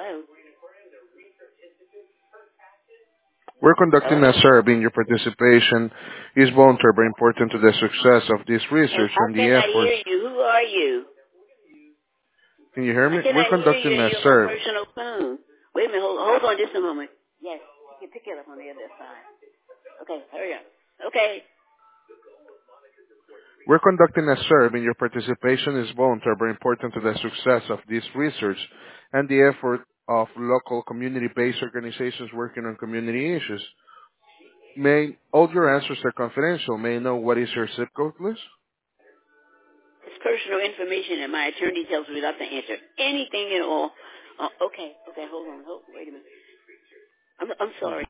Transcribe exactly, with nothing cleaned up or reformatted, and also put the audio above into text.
Hello? We're conducting a Hello? survey, and your participation is voluntary but important to the success of this Hey, research I and the cannot efforts. hear you. Who are you? Can you hear I me? We're cannot hear you, conducting and a you're on my survey. personal phone. Wait a minute. Hold, hold on just a moment. Yes, you can pick it up on the other side. Okay, hurry up. Okay. We're conducting a survey, and your participation is voluntary but important to the success of this research and the effort of local community-based organizations working on community issues. May all your answers are confidential. May I know what is your zip code, please? It's personal information, and my attorney tells me not to answer anything at all. Uh, okay, okay, hold on. Hold, wait a minute. I'm, I'm sorry.